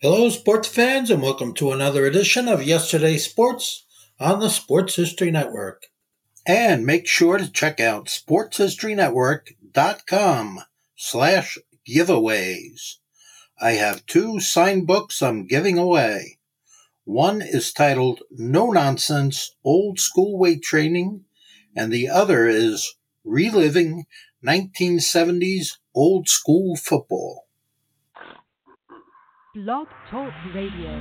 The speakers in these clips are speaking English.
Hello, sports fans, and welcome to another edition of Yesterday's Sports on the Sports History Network. And make sure to check out sportshistorynetwork.com/giveaways. I have two signed books I'm giving away. One is titled No Nonsense Old School Weight Training, and the other is Reliving 1970s Old School Football. Blog Talk Radio.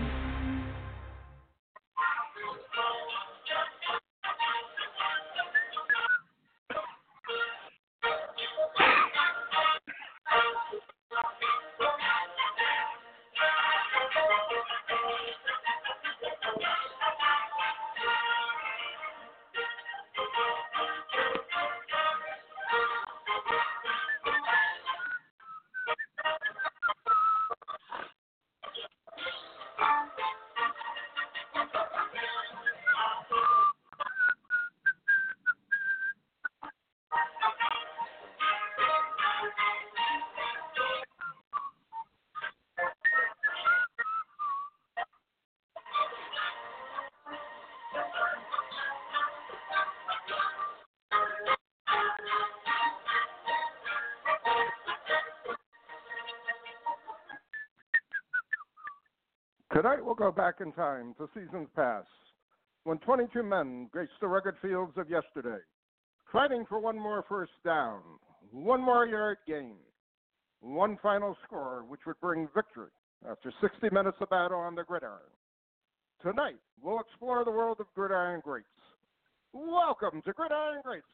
Tonight we'll go back in time to seasons past, when 22 men graced the rugged fields of yesterday, fighting for one more first down, one more yard gain, one final score which would bring victory after 60 minutes of battle on the gridiron. Tonight we'll explore the world of gridiron greats. Welcome to Gridiron Greats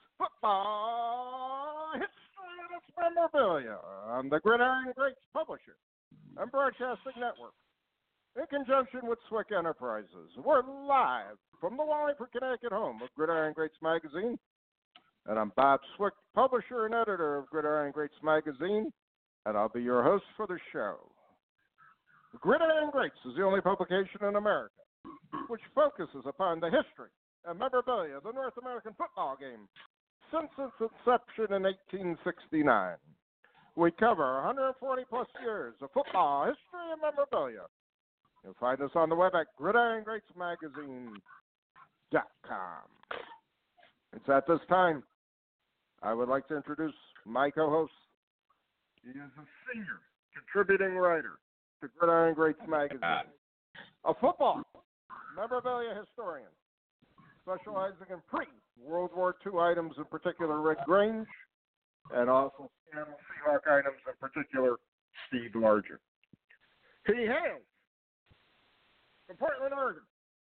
Football History and its Memorabilia on the Gridiron Greats Publisher and Broadcasting Network. In conjunction with Swick Enterprises, we're live from the Wallingford, Connecticut home of Gridiron Greats Magazine. And I'm Bob Swick, publisher and editor of Gridiron Greats Magazine, and I'll be your host for the show. Gridiron Greats is the only publication in America which focuses upon the history and memorabilia of the North American football game since its inception in 1869. We cover 140 plus years of football history and memorabilia. You'll find us on the web at gridirongreatsmagazine.com. It's at this time I would like to introduce my co-host. He is a senior contributing writer to Gridiron Greats Magazine, a football memorabilia historian, specializing in pre-World War II items, in particular Red Grange, and also Seattle Seahawk items, in particular Steve Larger. He hails from Portland, Oregon,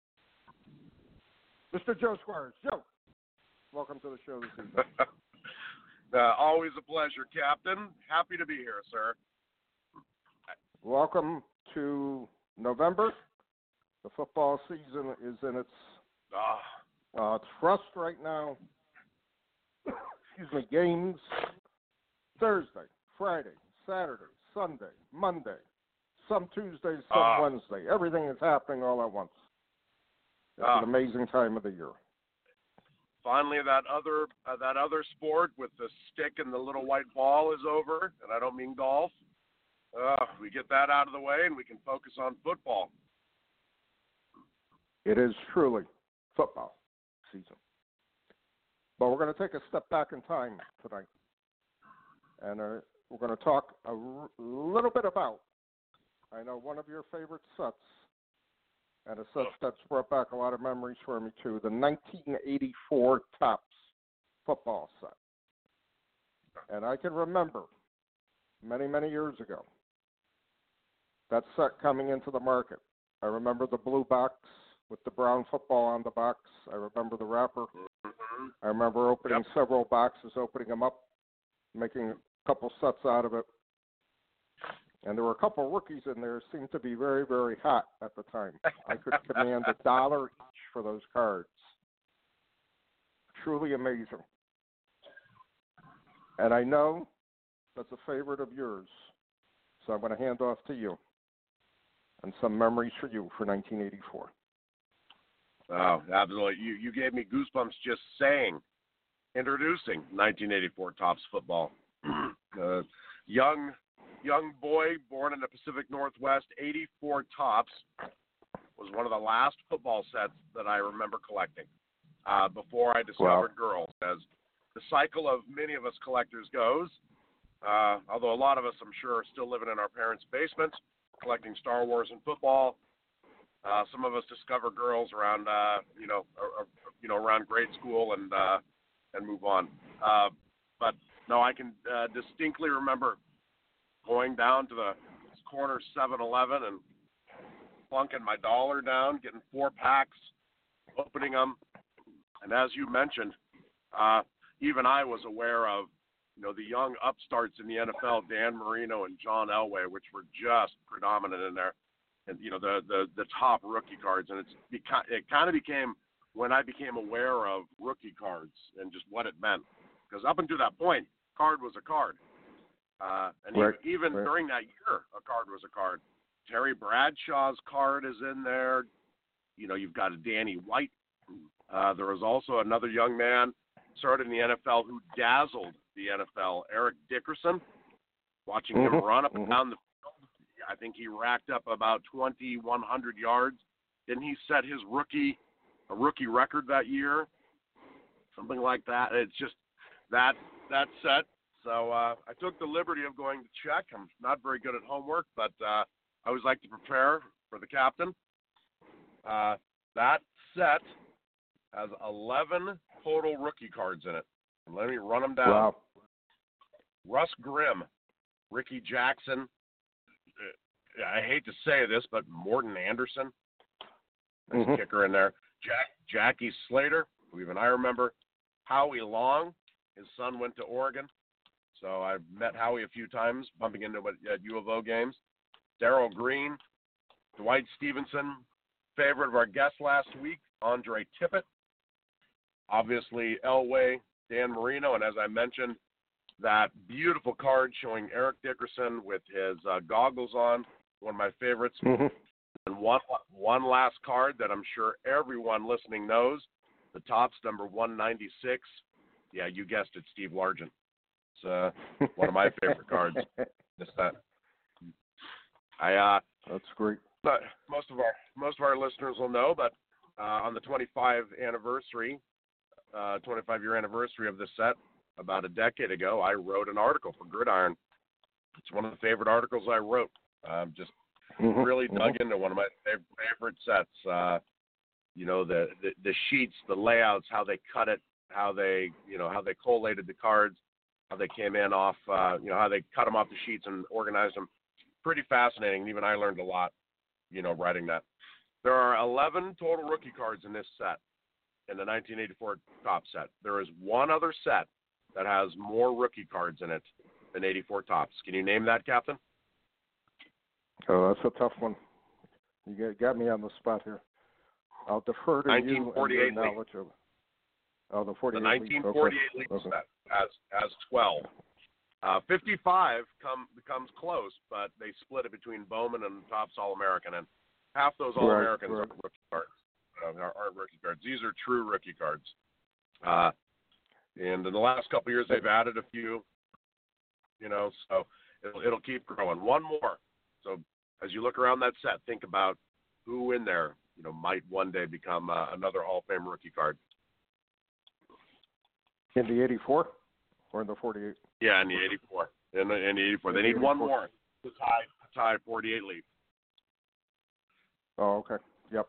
Mr. Joe Squires. Joe, welcome to the show this evening. Always a pleasure, Captain. Happy to be here, sir. Welcome to November. The football season is in its thrust right now. Games Thursday, Friday, Saturday, Sunday, Monday. Some Tuesdays, some Wednesday. Everything is happening all at once. It's an amazing time of the year. Finally, that other sport with the stick and the little white ball is over, and I don't mean golf. We get that out of the way, and we can focus on football. It is truly football season. But we're going to take a step back in time tonight, and we're going to talk a little bit about, I know, one of your favorite sets, and a set that's brought back a lot of memories for me too, the 1984 Topps football set. And I can remember many, many years ago that set coming into the market. I remember the blue box with the brown football on the box. I remember the wrapper. I remember opening several boxes, opening them up, making a couple sets out of it. And there were a couple of rookies in there who seemed to be very, very hot at the time. I could command $1 each for those cards. Truly amazing. And I know that's a favorite of yours. So I'm going to hand off to you and some memories for you for 1984. Oh, absolutely. You gave me goosebumps just introducing 1984 Topps football. Young young boy born in the Pacific Northwest, 84 Tops was one of the last football sets that I remember collecting before I discovered girls. As the cycle of many of us collectors goes, although a lot of us, I'm sure, are still living in our parents' basements, collecting Star Wars and football. Some of us discover girls around, around grade school and move on. But no, I can distinctly remember going down to the corner 7-Eleven and plunking my dollar down, getting 4 packs, opening them. And as you mentioned, even I was aware of, the young upstarts in the NFL, Dan Marino and John Elway, which were just predominant in there. And, the top rookie cards. And it kind of became when I became aware of rookie cards and just what it meant. Because up until that point, card was a card. And even during that year, a card was a card. Terry Bradshaw's card is in there. You've got a Danny White. There was also another young man started in the NFL who dazzled the NFL, Eric Dickerson. Watching him run up and down the field, I think he racked up about 2,100 yards. Didn't he set his rookie record that year? Something like that. It's just that set. So I took the liberty of going to check. I'm not very good at homework, but I always like to prepare for the captain. That set has 11 total rookie cards in it. And let me run them down. Wow. Russ Grimm, Ricky Jackson. I hate to say this, but Morton Anderson. There's a kicker in there. Jackie Slater, who even I remember. Howie Long. His son went to Oregon. So I've met Howie a few times, bumping into him at U of O games. Darrell Green, Dwight Stevenson, favorite of our guest last week, Andre Tippett. Obviously, Elway, Dan Marino, and as I mentioned, that beautiful card showing Eric Dickerson with his goggles on, one of my favorites. And one last card that I'm sure everyone listening knows, the Topps number 196. Yeah, you guessed it, Steve Largent. It's one of my favorite cards. Just that. That's great. But most of our listeners will know, but on the 25-year anniversary of this set, about a decade ago, I wrote an article for Gridiron. It's one of the favorite articles I wrote. Just really dug into one of my favorite sets. The sheets, the layouts, how they cut it, how they collated the cards, how they came in off, how they cut them off the sheets and organized them. Pretty fascinating. Even I learned a lot, writing that. There are 11 total rookie cards in this set, in the 1984 Topps set. There is one other set that has more rookie cards in it than 84 Topps. Can you name that, Captain? Oh, that's a tough one. You got me on the spot here. I'll defer to you and your knowledge of it. Oh, the 48 The 1948 league set has 12. 55 becomes close, but they split it between Bowman and Topps All-American, and half those All-Americans are rookie cards. Aren't rookie cards. These are true rookie cards. And in the last couple of years, they've added a few. So it'll keep growing. One more. So as you look around that set, think about who in there, might one day become another Hall of Fame rookie card. In the 84 or in the 48? Yeah, in the 84. In the 84. They need one more to tie 48 lead. Oh, okay. Yep.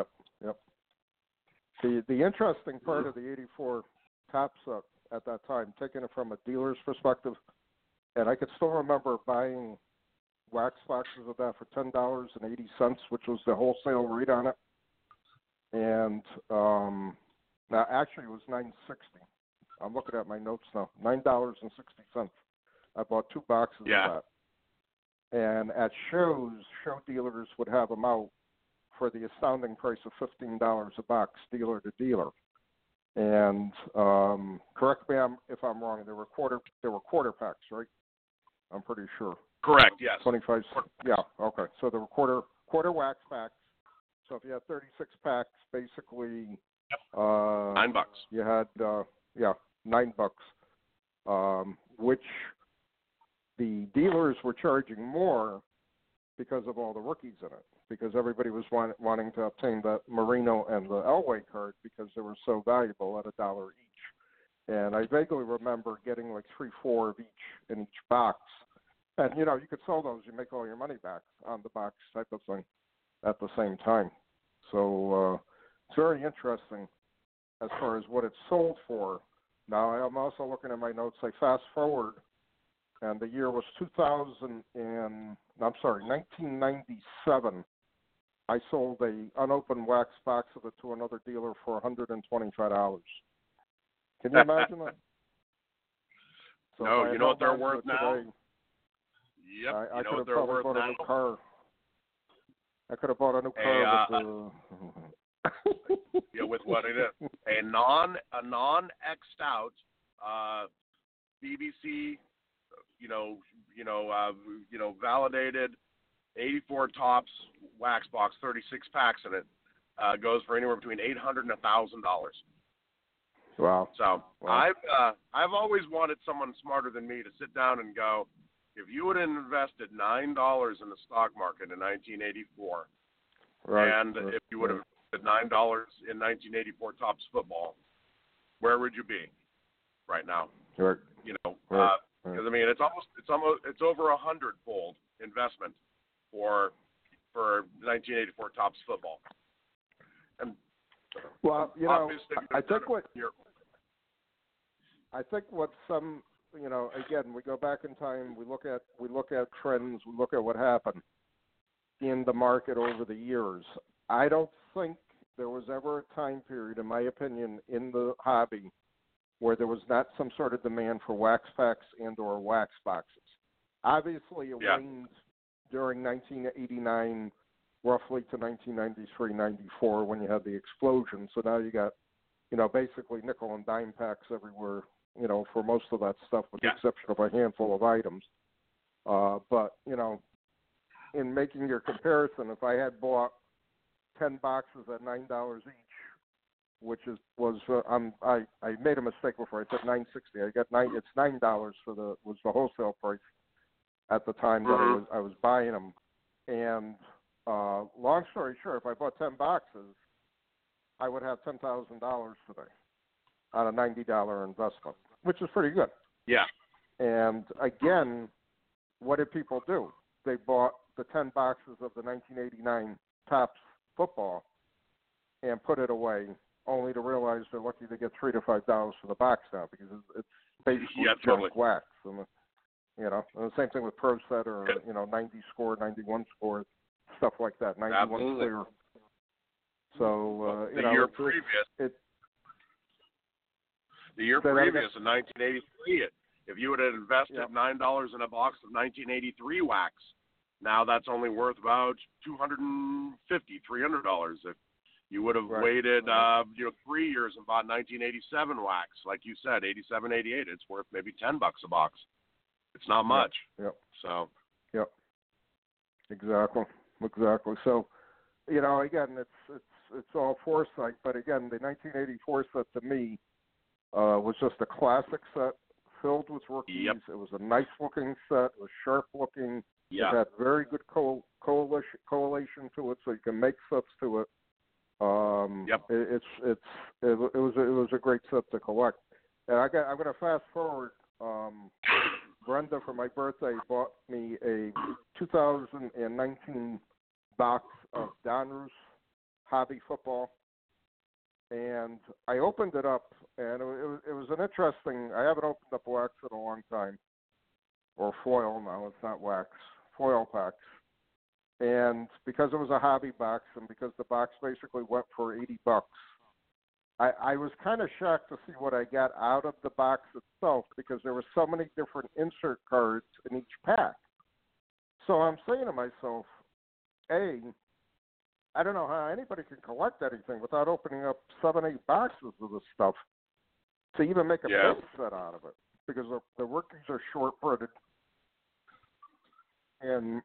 The interesting part of the 84 Topps at that time, taking it from a dealer's perspective, and I could still remember buying wax boxes of that for $10.80, which was the wholesale rate on it. And now actually it was $9.60. I'm looking at my notes now. $9.60. I bought 2 boxes of that. And at show dealers would have them out for the astounding price of $15 a box, dealer to dealer. And correct me if I'm wrong. There were quarter packs, right? I'm pretty sure. Correct. Yes. 25. Yeah. Okay. So there were quarter wax packs. So if you had 36 packs, basically, $9. You had $9, which the dealers were charging more because of all the rookies in it, because everybody was wanting to obtain the Marino and the Elway card because they were so valuable at $1 each. And I vaguely remember getting like 3-4 of each in each box. And, you could sell those. You make all your money back on the box type of thing at the same time. So it's very interesting as far as what it's sold for. Now, I'm also looking at my notes. I fast forward, and the year was 1997. I sold a unopened wax box of it to another dealer for $125. Can you imagine that? So no, you know what they're worth now? Today, yep, I you know could what have they're probably worth bought now? a new car. I could have bought a new car with what it is. A non-X'd out BBC, validated 84 tops wax box, 36 packs in it, goes for anywhere between $800 and $1,000. Wow. So I've always wanted someone smarter than me to sit down and go, if you would have invested $9 in the stock market in 1984, and if you would have invested $9 in 1984 Topps football, where would you be right now? Right. Because it's over 100-fold investment for 1984 Topps football. And well, I think what some, again, we go back in time, we look at trends, we look at what happened in the market over the years. I don't think there was ever a time period, in my opinion, in the hobby where there was not some sort of demand for wax packs and or wax boxes. Obviously, it waned during 1989, roughly to 1993, 94, when you had the explosion. So now you got, basically nickel and dime packs everywhere, for most of that stuff, with the exception of a handful of items. But, in making your comparison, if I had bought 10 boxes at $9 each, which I made a mistake before. I said $9.60. I got It's $9 was the wholesale price at the time that I was buying them. And long story short, if I bought 10 boxes, I would have $10,000 today on a $90 investment, which is pretty good. Yeah. And again, what did people do? They bought the 10 boxes of the 1989 Topps football and put it away, only to realize they're lucky to get $3 to $5 for the box now, because it's basically junk wax. And and the same thing with Pro Set or 90 score, 91 score, stuff like that. 91 Absolutely. clear. So the year previous, in 1983, if you would have invested $9 in a box of 1983 wax, now that's only worth about $250, $300. If you would have waited, 3 years and bought 1987 wax, like you said, 87, 88, it's worth maybe $10 a box. It's not much. Yep. So. Yep. Exactly. So, again, it's all foresight. But again, the 1984 set to me was just a classic set filled with rookies. Yep. It was a nice looking set. It was sharp looking. Yeah. It had very good correlation to it, so you can make sets to it. Yep. It was a great set to collect. And I'm going to fast forward. Brenda, for my birthday, bought me a 2019 box of Donruss hobby football, and I opened it up, and it was an interesting. I haven't opened up wax in a long time, or foil. No, it's not wax. Foil packs. And because it was a hobby box, and because the box basically went for $80, I was kind of shocked to see what I got out of the box itself, because there were so many different insert cards in each pack. So I'm saying to myself, I don't know how anybody can collect anything without opening up 7, 8 boxes of this stuff to even make a base set out of it, because the rookies are short-printed. And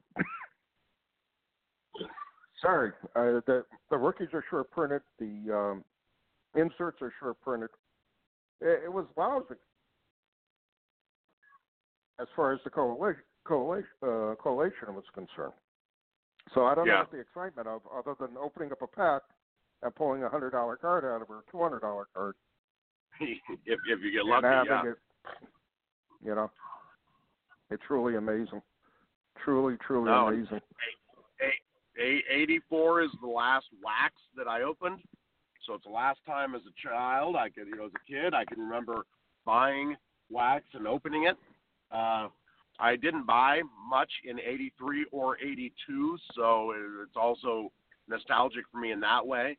sorry, the rookies are short printed. The inserts are short printed. It was lousy. as far as the collation was concerned. So I don't know what the excitement of, other than opening up a pack and pulling a $100 card out of it, or $200 card. if you get lucky, yeah. You know, it's truly amazing. Truly amazing. 84 is the last wax that I opened. So it's the last time as a child, as a kid, I can remember buying wax and opening it. I didn't buy much in 83 or 82, so it's also nostalgic for me in that way.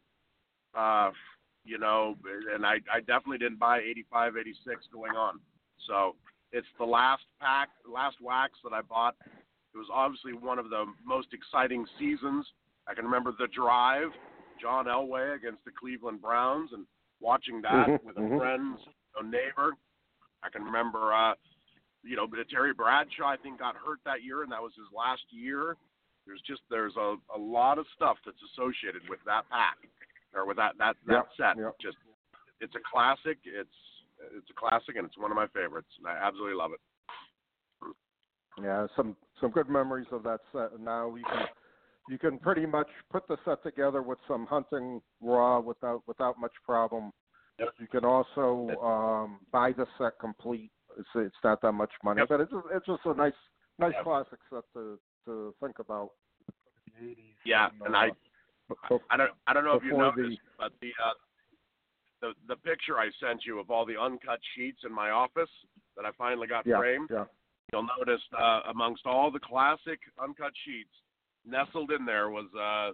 And I definitely didn't buy 85, 86 going on. So it's the last wax that I bought. It was obviously one of the most exciting seasons. I can remember the drive, John Elway against the Cleveland Browns, and watching that with a friend, a neighbor. I can remember, Terry Bradshaw, I think, got hurt that year, and that was his last year. There's a lot of stuff that's associated with that pack, or with that set. Yep. It's a classic. It's a classic, and it's one of my favorites, and I absolutely love it. Yeah, some good memories of that set. And now you can pretty much put the set together with some hunting raw without much problem. Yep. You can also buy the set complete. It's not that much money, but it's just a nice classic set to think about. Yeah, and I don't know if you noticed, but the picture I sent you of all the uncut sheets in my office that I finally got framed. Yeah. You'll notice amongst all the classic uncut sheets, nestled in there was,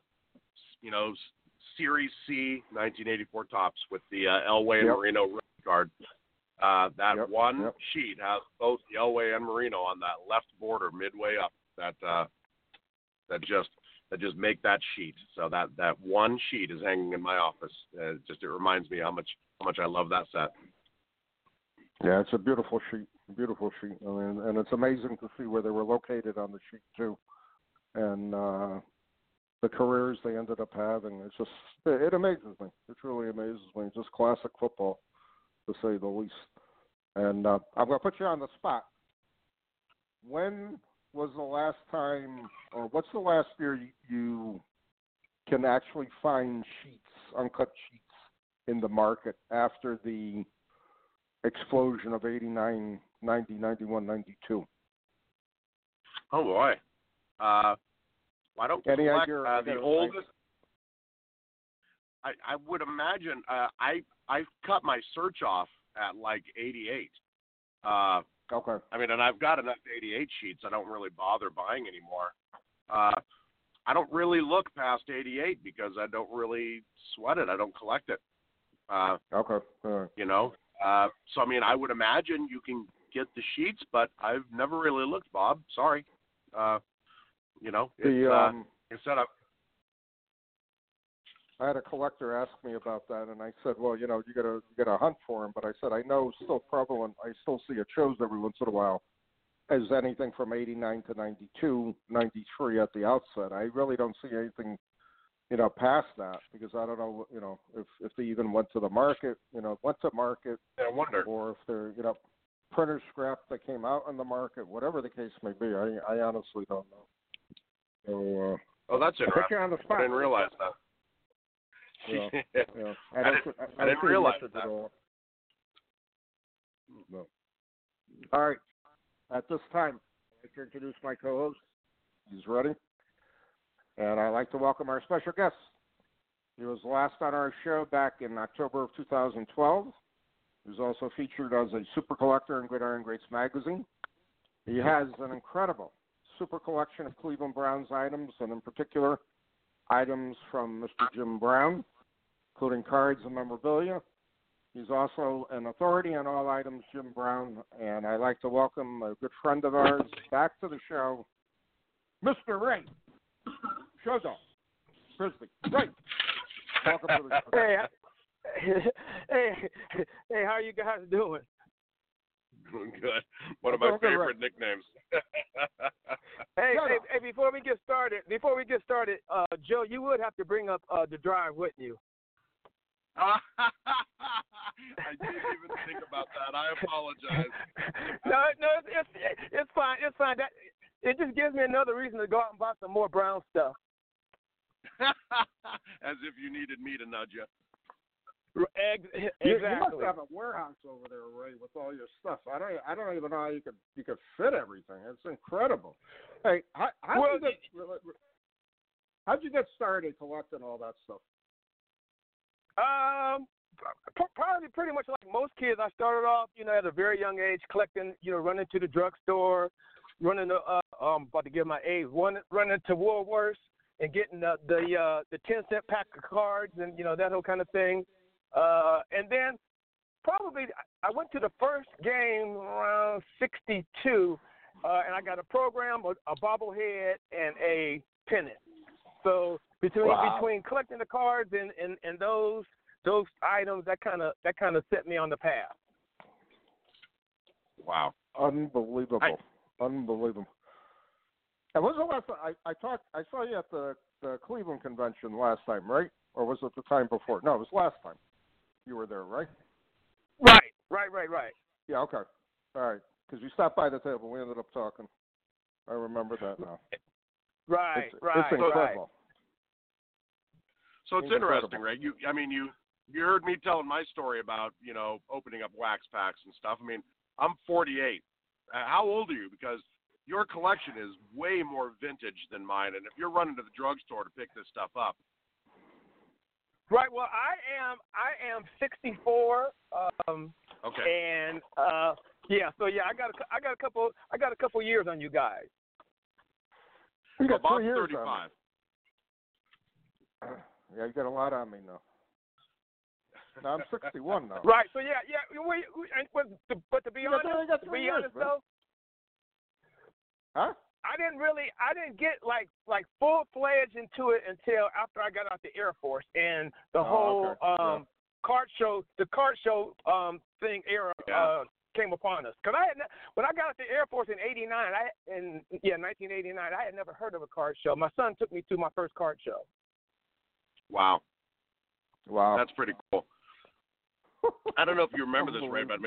Series C 1984 tops with the Elway and Marino red card. That one sheet has both the Elway and Marino on that left border midway up. That just make that sheet. So that one sheet is hanging in my office. It reminds me how much I love that set. Yeah, it's a beautiful sheet. I mean, and it's amazing to see where they were located on the sheet too, and the careers they ended up having. It amazes me. It truly amazes me. It's just classic football, to say the least. And I'm going to put you on the spot. When was the last time, or what's the last year you can actually find uncut sheets in the market after the explosion of 89, 90, 91, 92? Oh, boy. Why don't we select the oldest? I would imagine I cut my search off at like 88. Okay. I mean, and I've got enough 88 sheets. I don't really bother buying anymore. I don't really look past 88 because I don't really sweat it. I don't collect it. Okay. Right. So I mean, I would imagine you can get the sheets, but I've never really looked, Bob. Sorry. I had a collector ask me about that, and I said, well, you gotta hunt for them. But I said, I know still prevalent. I still see it shows every once in a while as anything from 89 to 92, 93 at the outset. I really don't see anything, past that, because I don't know, if they even went to market, I wonder. or if they're, printer scrap that came out on the market, whatever the case may be. I honestly don't know. So, that's interesting. I put you on the spot. I didn't realize that. Yeah. I didn't realize that. No. All right. At this time, I'd like to introduce my co-host. He's ready. And I'd like to welcome our special guest. He was last on our show back in October of 2012. He was also featured as a super collector in Gridiron Greats magazine. He has an incredible super collection of Cleveland Browns items, and in particular, items from Mr. Jim Brown, including cards and memorabilia. He's also an authority on all items Jim Brown, and I'd like to welcome a good friend of ours back to the show, Mr. Ray Showdog Frisbee. Ray, welcome to the show. Hey, how you guys doing? Good. One of my favorite nicknames. Hey, before we get started, Joe, you would have to bring up the drive, wouldn't you? I didn't even think about that. I apologize. No, it's fine. It's fine. It just gives me another reason to go out and buy some more Brown stuff. As if you needed me to nudge you. Exactly. You must have a warehouse over there, Ray, with all your stuff. I don't even know how you could fit everything. It's incredible. Hey, how'd you get started collecting all that stuff? Probably pretty much like most kids. I started off, at a very young age, collecting, running to the drugstore, running to, about to give my age, running to Woolworths and getting the 10-cent pack of cards and, that whole kind of thing. And then probably I went to the first game around 62, and I got a program, a bobblehead, and a pennant. So between collecting the cards and those items, that kind of set me on the path. Wow. Unbelievable. Unbelievable. And was the last time I saw you at the Cleveland convention last time, right? Or was it the time before? No, it was last time. You were there, right? Right. Yeah, okay. All right. Because you stopped by the table. We ended up talking. I remember that now. Right. It's incredible. So it's interesting, right? You heard me telling my story about, opening up wax packs and stuff. I mean, I'm 48. How old are you? Because your collection is way more vintage than mine, and if you're running to the drugstore to pick this stuff up. Right. Well, I am 64. Okay. And so I got a couple years on you guys. You got about 2 years 35. on me. Yeah, you got a lot on me now. No, I'm 61 now. Right. So yeah. But to be honest, though, huh? I didn't get like full-fledged into it until after I got out the Air Force and the whole cart show thing era came upon us. Because when I got out the Air Force in 1989, I had never heard of a cart show. My son took me to my first cart show. Wow. That's pretty cool. I don't know if you remember this, Ray, but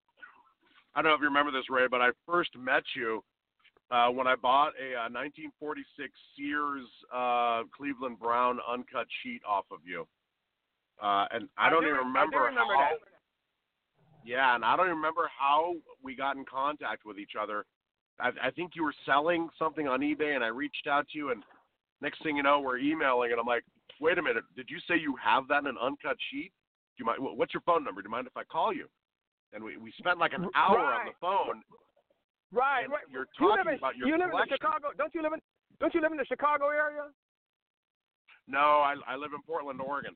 I first met you when I bought a 1946 Sears Cleveland Brown uncut sheet off of you. And I don't even remember how. That. Yeah, and I don't even remember how we got in contact with each other. I think you were selling something on eBay, and I reached out to you, and next thing you know, we're emailing, and I'm like, wait a minute, did you say you have that in an uncut sheet? Do you mind? What's your phone number? Do you mind if I call you? And we spent like an hour on the phone. Right. You're talking about your collection. You live in Chicago? Don't you live in the Chicago area? No, I live in Portland, Oregon.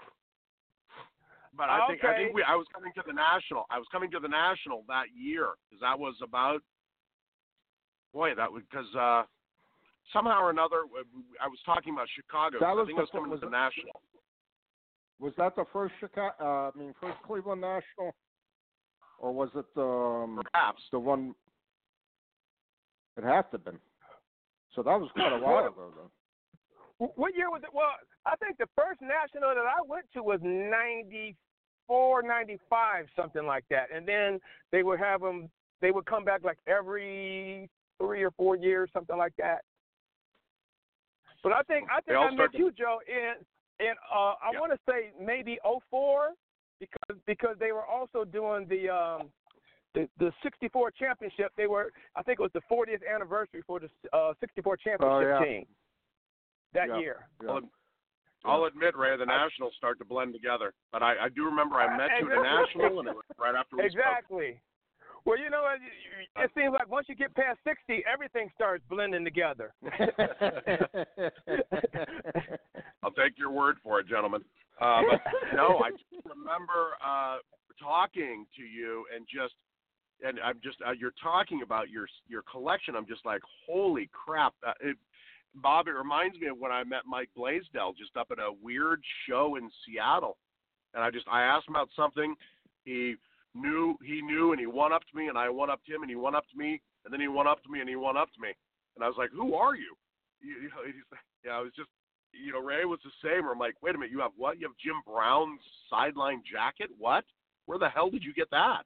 But I think I was coming to the National. I was coming to the National that year because that was about because somehow or another I was talking about Chicago. I think I was coming to the National. Was that the first first Cleveland National, or was it perhaps the one? It had to have been. So that was quite a while ago, then. What year was it? Well, I think the first national that I went to was 94, 95, something like that. And then they would have them. They would come back like every 3 or 4 years, something like that. But I think I met you, Joe, in I want to say maybe 04, because they were also doing the 64 championship. I think it was the 40th anniversary for the 64 championship team that year. Yeah. I'll admit, Ray, the Nationals start to blend together. But I do remember I met you at the National, and it was right after we spoke. Well, it seems like once you get past 60, everything starts blending together. I'll take your word for it, gentlemen. But no, I just remember talking to you and I'm just you're talking about your collection. I'm just like, holy crap! Bob, it reminds me of when I met Mike Blaisdell just up at a weird show in Seattle, and I asked him about something. He knew, and he one-upped me, and I one-upped him, and he one-upped me, and then he one-upped me, and he one-upped me, and I was like, who are you? He's like, I was just Ray was the same. I'm like, wait a minute, you have what? You have Jim Brown's sideline jacket? What? Where the hell did you get that?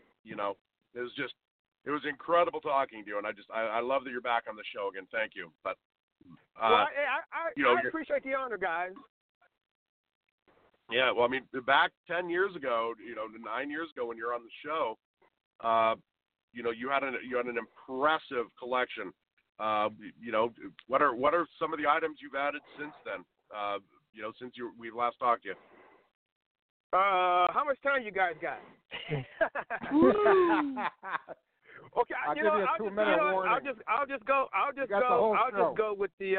It was incredible talking to you, and I love that you're back on the show again. Thank you. But I appreciate the honor, guys. Yeah, well, I mean, back 10 years ago, 9 years ago when you're on the show, you had an impressive collection. What are some of the items you've added since then? Since we last talked to you. How much time you guys got? Okay, I'll give you a 2-minute warning. I'll just go with the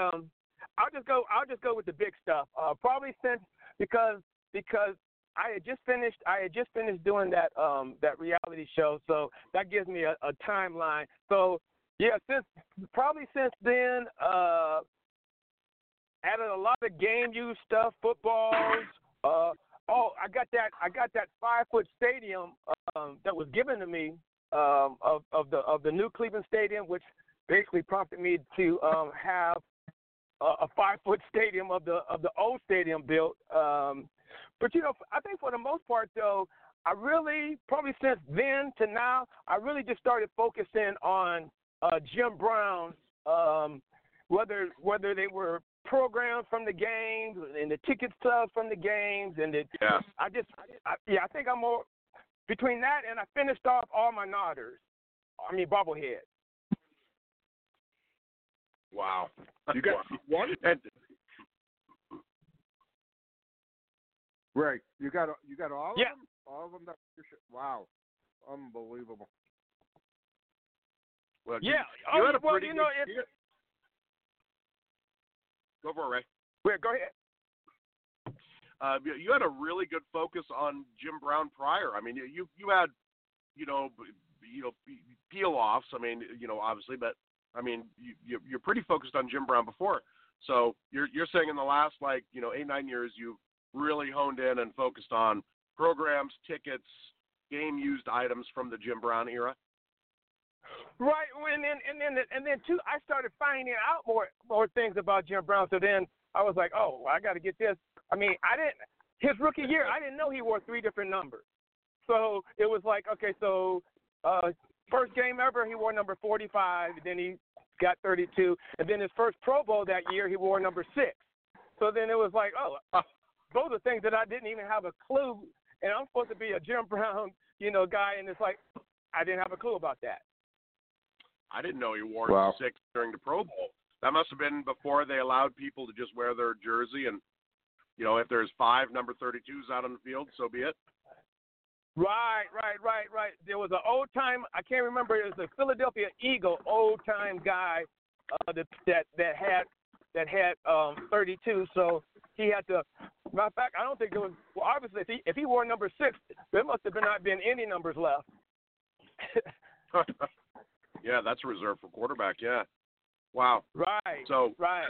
big stuff. Probably because I had just finished doing that reality show, so that gives me a timeline. So yeah, since then, added a lot of game use stuff, footballs. I got that 5-foot stadium that was given to me of the new Cleveland Stadium, which basically prompted me to have a 5-foot stadium of the old stadium built. But I think for the most part though, I really probably since then to now, I really just started focusing on Jim Brown's, whether they were programs from the games and the ticket stubs from the games, and I think I'm more between that, and I finished off all my bobbleheads. Wow, you got one. Right, you got all of them. All of them. Wow, unbelievable. Well, yeah. You had a pretty good year. Go for it, Ray. Go ahead. You had a really good focus on Jim Brown prior. I mean, you had, peel-offs. I mean, obviously, but I mean, you're pretty focused on Jim Brown before. So you're saying in the last 8-9 years, you've really honed in and focused on programs, tickets, game-used items from the Jim Brown era. Right, and then too, I started finding out more things about Jim Brown. So then I was like, oh, I got to get this. I mean, his rookie year, I didn't know he wore 3 different numbers. So it was like, okay, so first game ever, he wore number 45. Then he got 32, and then his first Pro Bowl that year, he wore number 6. So then it was like, oh, those are things that I didn't even have a clue. And I'm supposed to be a Jim Brown, guy, and it's like I didn't have a clue about that. I didn't know he wore 6 during the Pro Bowl. That must have been before they allowed people to just wear their jersey, and if there's 5 number 32s out on the field, so be it. Right. There was an old time. I can't remember. It was a Philadelphia Eagle old time guy that had 32. So he had to. Matter of fact, I don't think there was. Well, obviously, if he wore number 6, there must have not been any numbers left. Yeah, that's reserved for quarterback. Yeah. Wow. Right. So right.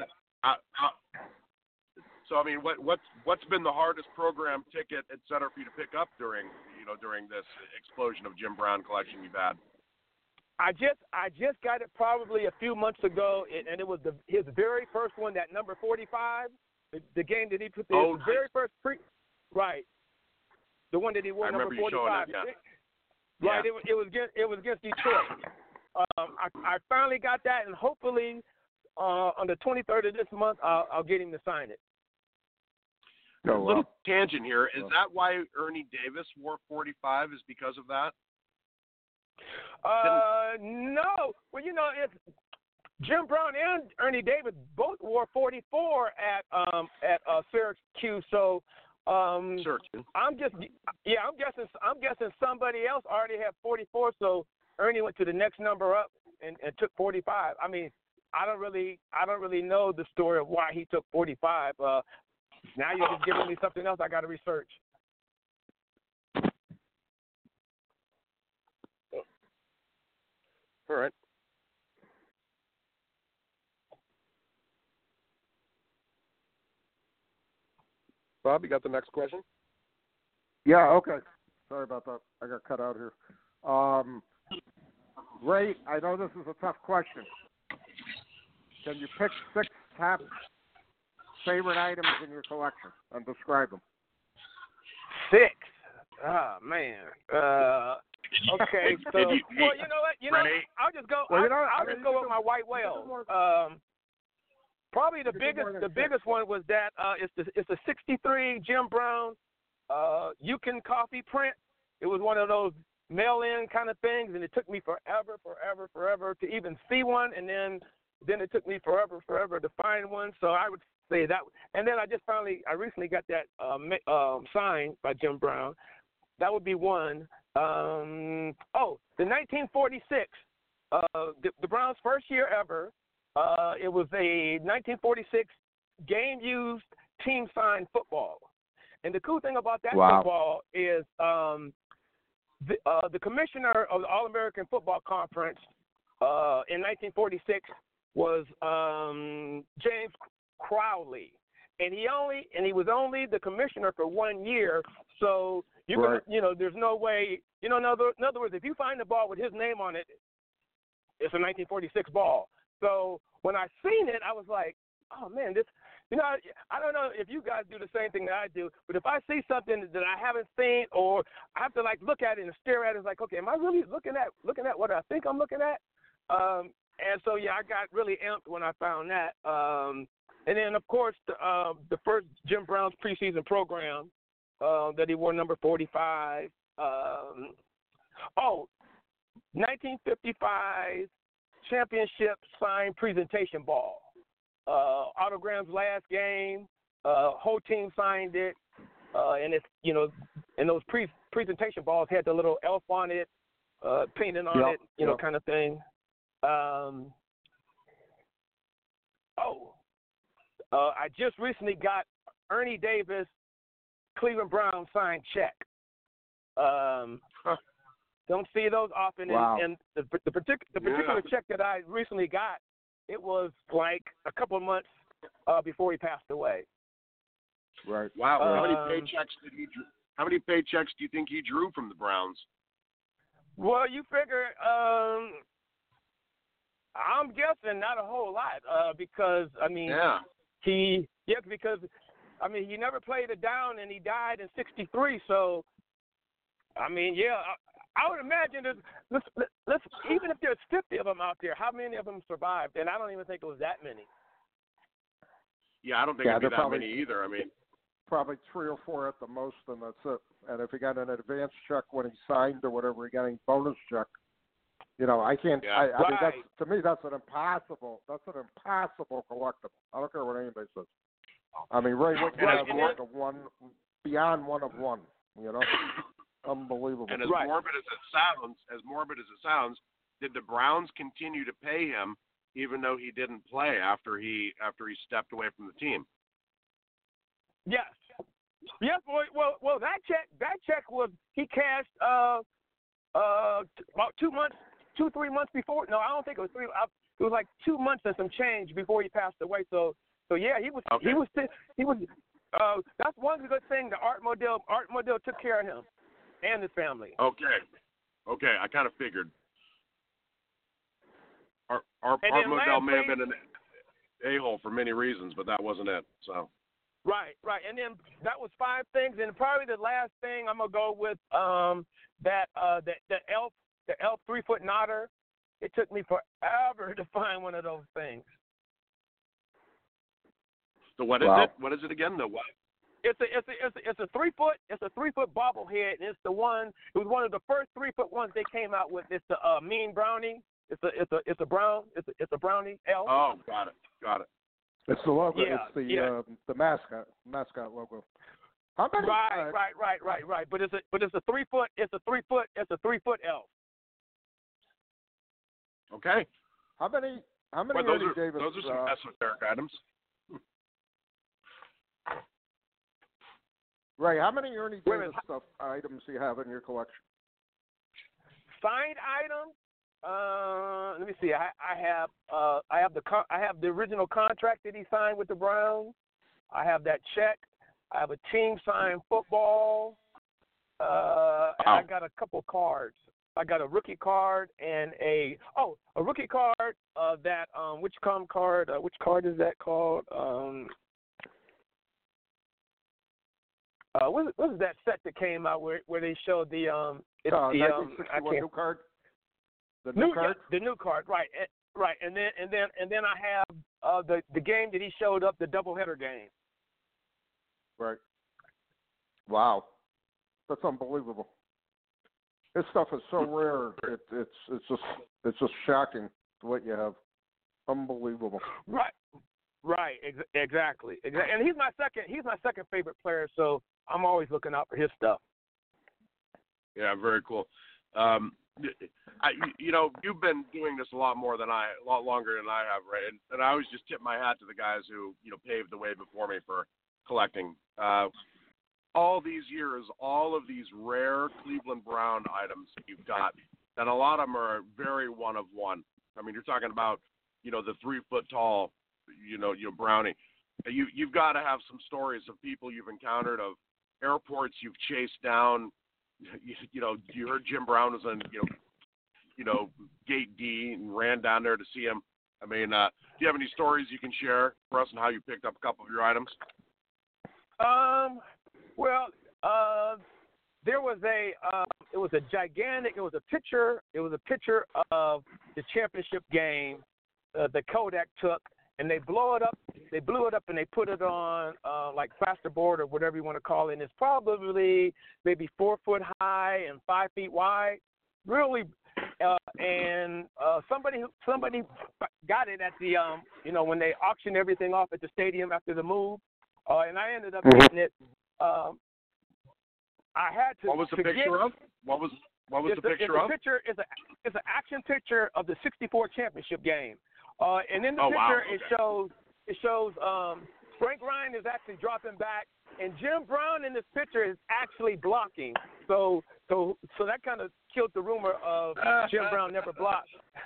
So I mean, what's been the hardest program, ticket, et cetera, for you to pick up during this explosion of Jim Brown collection you've had? I just got it probably a few months ago, and it was his very first one, that number 45, the game that he put the very first right, the one that he wore, number 45. It, yeah. Right, yeah. It was against Detroit. I finally got that, and hopefully on the 23rd of this month, I'll get him to sign it. A little tangent here. Is that why Ernie Davis wore 45? Is because of that? No. Well, it's Jim Brown and Ernie Davis both wore 44 at Syracuse. So Syracuse. I'm guessing somebody else already had 44. So Ernie went to the next number up and took 45. I mean, I don't really know the story of why he took 45. Now you're just giving me something else I got to research. All right. Bob, you got the next question? Yeah, okay. Sorry about that. I got cut out here. Ray, I know this is a tough question. Can you pick 6 top favorite items in your collection and describe them. 6. Oh man. Okay. So well, you know what? I'll just go. I'll just go with my white whale. Probably the biggest one was that it's the '63 Jim Brown Yukon coffee print. It was one of those mail-in kind of things, and it took me forever to even see one, and then it took me forever to find one. So I would say that. And then I recently got that signed by Jim Brown. That would be one. The 1946, the Browns' first year ever. It was a 1946 game-used team-signed football. And the cool thing about that football is the commissioner of the All-American Football Conference in 1946 was James Crowley. And he was only the commissioner for 1 year. So there's no way, in other words, if you find a ball with his name on it, it's a 1946 ball. So when I seen it, I was like, oh man, this, I don't know if you guys do the same thing that I do, but if I see something that I haven't seen, or I have to like look at it and stare at it, it's like, okay, am I really looking at what I think I'm looking at? And so I got really amped when I found that. And then of course the first Jim Brown's preseason program that he wore number 45. 1955 championship signed presentation ball. Autograms last game. Whole team signed it. And it's, and those presentation balls had the little elf on it, painted on it, kind of thing. I just recently got Ernie Davis Cleveland Browns signed check. Don't see those often. Wow. And the particular check that I recently got, it was like a couple of months before he passed away. Right. Wow. How many paychecks do you think he drew from the Browns? Well, you figure, I'm guessing not a whole lot, because he never played it down, and he died in '63. So, I would imagine let's even if there's 50 of them out there, how many of them survived? And I don't even think it was that many. Yeah, I don't think it'd be that many either. Probably 3 or 4 at the most, and that's it. And if he got an advance check when he signed or whatever, he got a bonus check. I can't. Yeah. That's, to me, that's an impossible collectible. I don't care what anybody says. Ray Whitney has like a one beyond one of one. Unbelievable. And as morbid as it sounds, did the Browns continue to pay him even though he didn't play after he stepped away from the team? Yes. Yes. Well, that check was he cashed about 2-3 months before. No, I don't think it was 3. It was like 2 months and some change before he passed away. So yeah, he was. Okay. He was. That's one good thing. The Art Modell took care of him and his family. Okay. I kind of figured. Art Modell may have been an a-hole for many reasons, but that wasn't it. So. Right. And then that was 5 things, and probably the last thing I'm gonna go with the elf 3-foot nodder. It took me forever to find one of those things. So what is it? What is it again? The what? It's a 3-foot. It's a 3-foot bobblehead, and it's the one. It was one of the first 3-foot ones they came out with. It's the Mean Brownie. It's a brownie elf. Oh, got it. It's the logo. Yeah, it's the mascot logo. How many? Right. But it's a 3-foot. It's a 3-foot elf. Okay. How many? Well, those are some esoteric items. Ray, how many Ernie Davis stuff items do you have in your collection? Signed items? Let me see. I have the original contract that he signed with the Browns. I have that check. I have a team signed football. And I got a couple cards. I got a rookie card and a rookie card that which card is that called? what was that set that came out where they showed the 1961 new card. The new card. The new card, right, right, and then I have the game that he showed up, the doubleheader game. Right. Wow, that's unbelievable. This stuff is so rare. It's just shocking what you have. Unbelievable. Right. Right. Exactly. And he's my second favorite player, so I'm always looking out for his stuff. Yeah, very cool. You've been doing this a lot longer than I have, right? And I always just tip my hat to the guys who paved the way before me for collecting. All these years, all of these rare Cleveland Brown items that you've got, and a lot of them are very one of one. I mean, you're talking about the 3 foot tall, Brownie. You've got to have some stories of people you've encountered, of airports you've chased down. You heard Jim Brown was on, Gate D and ran down there to see him. I mean, do you have any stories you can share for us on how you picked up a couple of your items? Well, there was it was a picture of the championship game that Kodak took, and they blew it up and they put it on like plasterboard or whatever you want to call it. And it's probably maybe 4 foot high and 5 feet wide, really. And somebody got it at the when they auctioned everything off at the stadium after the move, and I ended up getting it. I had to. What was the picture of? What was the picture of? It's an action picture of the '64 championship game, and in the picture it shows Frank Ryan is actually dropping back, and Jim Brown in this picture is actually blocking. So that kind of killed the rumor of Jim Brown never blocked.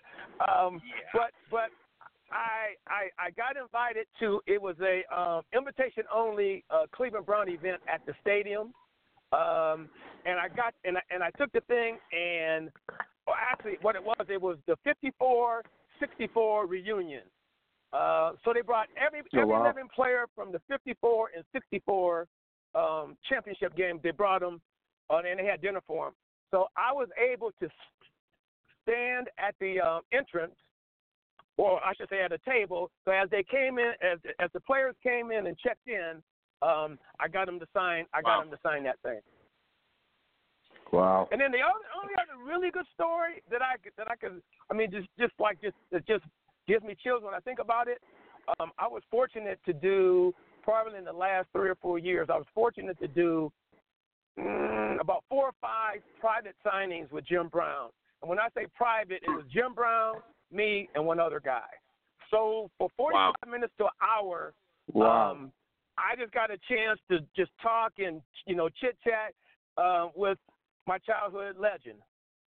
But I got invited to, it was a invitation only Cleveland Brown event at the stadium, and I took the thing, and actually what it was the 54-64 reunion. So they brought every 11 player from the 54 and 64 championship game. They brought them, and they had dinner for them. So I was able to stand at the entrance, or I should say at a table. So as they came in, as the players came in and checked in, I got them to sign. Them to sign that thing. Wow. And then the only other really good story that I could, I mean, just gives me chills when I think about it. I was fortunate to do, probably in the last 3 or 4 years, I was fortunate to do about 4 or 5 private signings with Jim Brown. And when I say private, it was Jim Brown, me, and one other guy. So for 45 minutes to an hour, I just got a chance to just talk and, chit-chat with my childhood legend.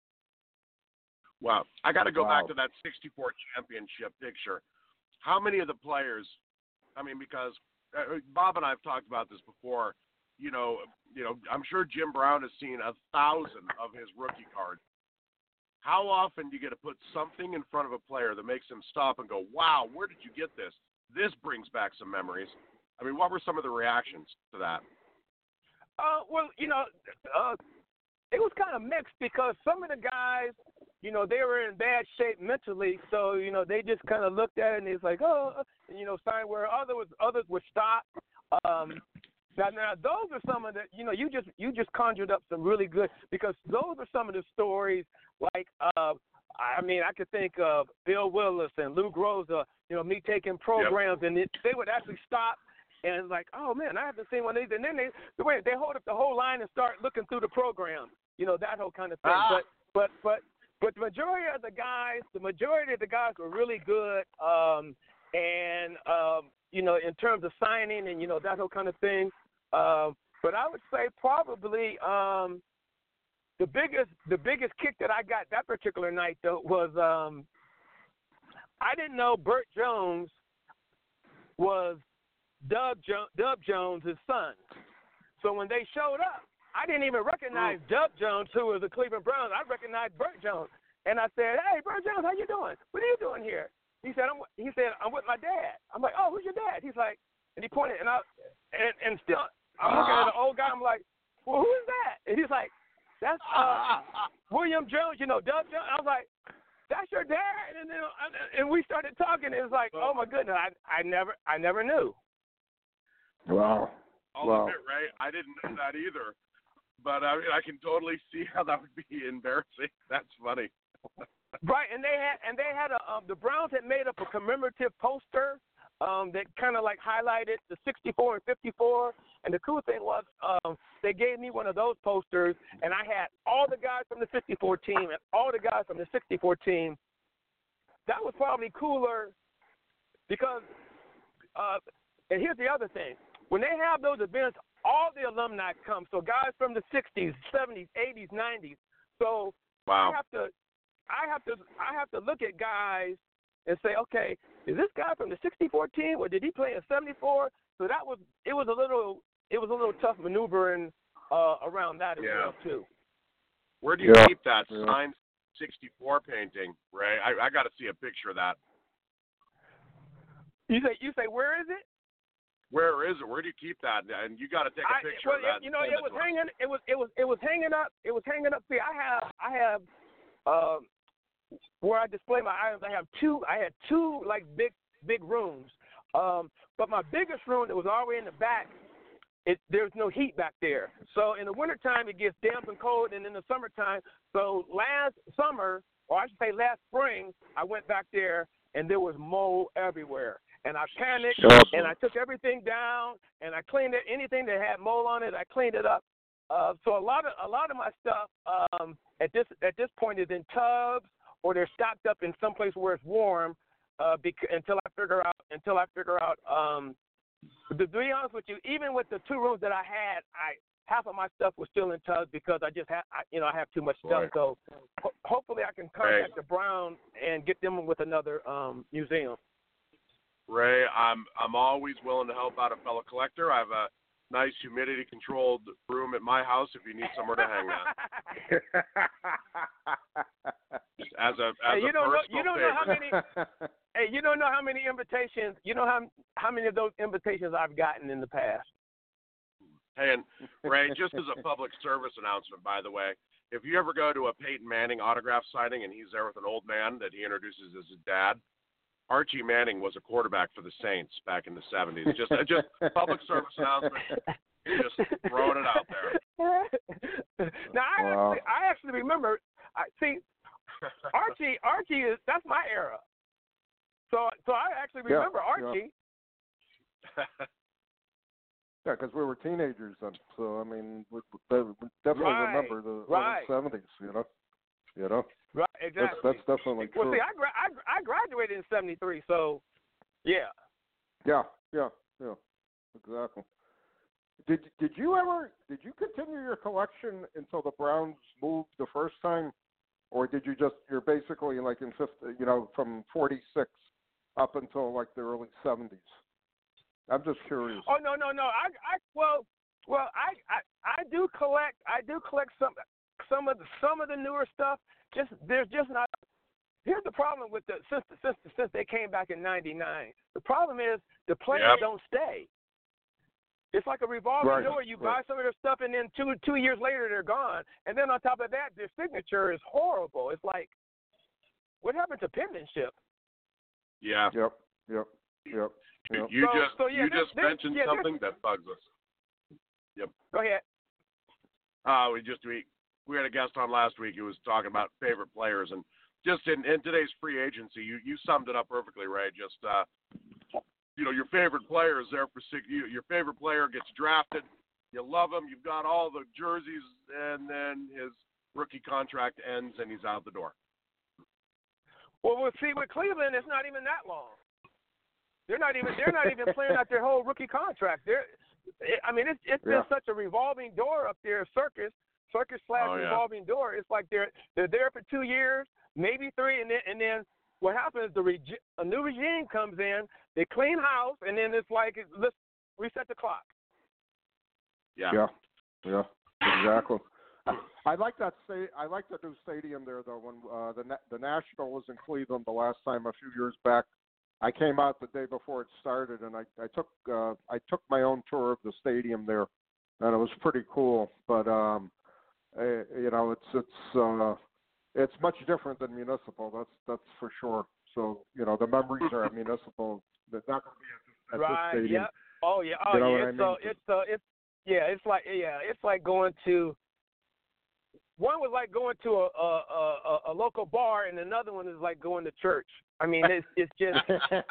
Wow. I got to go back to that 64 championship picture. How many of the players, I mean, because Bob and I have talked about this before, I'm sure Jim Brown has seen 1,000 of his rookie cards. How often do you get to put something in front of a player that makes him stop and go, wow, where did you get this? This brings back some memories. I mean, what were some of the reactions to that? It was kind of mixed because some of the guys, they were in bad shape mentally. So, they just kind of looked at it and it's like, sign, where others would stop. Now those are some of the, you just conjured up some really good, because those are some of the stories like, I could think of Bill Willis and Lou Groza, me taking programs and they would actually stop and like, oh man, I haven't seen one of these. And then they hold up the whole line and start looking through the program, that whole kind of thing. But the majority of the guys were really good. In terms of signing and, that whole kind of thing. But I would say probably the biggest kick that I got that particular night, though, was I didn't know Burt Jones was Dub Jones' son. So when they showed up, I didn't even recognize Dub Jones, who was the Cleveland Browns. I recognized Burt Jones. And I said, hey, Burt Jones, how you doing? What are you doing here? He said, I'm with my dad. I'm like, oh, who's your dad? He's like, and he pointed, and still, I'm looking at an old guy. I'm I'm like, well, who is that? And he's like, that's William Jones, Doug Jones. I was like, that's your dad? And then and we started talking. It was like, oh my goodness, I never knew. Wow. I'll admit, Ray, I didn't know that either. But I mean, I can totally see how that would be embarrassing. That's funny. Right, and they had the Browns had made up a commemorative poster that kind of like highlighted the 64 and 54. And the cool thing was they gave me one of those posters, and I had all the guys from the 54 team and all the guys from the 64 team. That was probably cooler because, and here's the other thing. When they have those events, all the alumni come. So guys from the 60s, 70s, 80s, 90s. So wow. I have to look at guys and say, okay, is this guy from the 64 team or did he play in 74? So it was a little tough maneuvering around that as well too. Where do you keep that signed 64 painting, Ray? I got to see a picture of that. You say where is it? Where is it? Where do you keep that? And you got to take a picture of that. It was hanging. It was hanging up. It was hanging up. See, I have where I display my items. I had two like big rooms. But my biggest room that was all the way in the back, there's no heat back there. So in the wintertime it gets damp and cold, and in the summertime. So last summer, or I should say last spring, I went back there and there was mold everywhere. And I panicked, and I took everything down, and I cleaned it. Anything that had mold on it, I cleaned it up. So a lot of my stuff at this point is in tubs, or they're stocked up in some place where it's warm until I figure out. To be honest with you, even with the two rooms that I had, half of my stuff was still in tubs because I have too much stuff. Right. So hopefully I can contact the Brown and get them with another museum. Ray, I'm always willing to help out a fellow collector. I have a nice humidity-controlled room at my house if you need somewhere to hang that. As a personal favor. Hey, you don't know how many invitations. You know how many of those invitations I've gotten in the past. Hey, and Ray, just as a public service announcement, by the way, if you ever go to a Peyton Manning autograph signing and he's there with an old man that he introduces as his dad, Archie Manning was a quarterback for the Saints back in the 70s. Just public service announcement. Just throwing it out there. Now, I actually remember. Archie is that's my era. So I actually remember Archie. Yeah, because we were teenagers then. So I mean, we definitely remember the 70s. You know. Right, exactly. That's definitely true. Well, see, I graduated in '73, so yeah. Yeah, exactly. Did you continue your collection until the Browns moved the first time, or did you're basically like in from '46 up until like the early '70s? I'm just curious. Oh no. I do collect some of the newer stuff. There's just not. Here's the problem with since they came back in '99. The problem is the players don't stay. It's like a revolving door. You buy some of their stuff, and then two years later they're gone. And then on top of that, their signature is horrible. It's like, what happened to penmanship? Yeah. Yep. You just mentioned something that bugs us. Yep. Go ahead. We had a guest on last week who was talking about favorite players, and just in today's free agency, you summed it up perfectly, Ray. Just your favorite player is there for your favorite player gets drafted, you love him, you've got all the jerseys, and then his rookie contract ends and he's out the door. Well, we'll see with Cleveland, it's not even that long. They're not even playing out their whole rookie contract. It's been such a revolving door up there, circus / revolving door. It's like they're there for 2 years, maybe 3, and then what happens? A new regime comes in, they clean house, and then it's like let's reset the clock. Yeah, exactly. I like that. I like the new stadium there, though. When the National was in Cleveland the last time a few years back, I came out the day before it started, and I took my own tour of the stadium there, and it was pretty cool. But it's much different than municipal. That's for sure. So the memories are at municipal. They're not going to be at this stadium. Yeah. Oh yeah. Oh you know yeah. what I mean? It's like going to. One was like going to a local bar, and another one is like going to church. I mean, it's just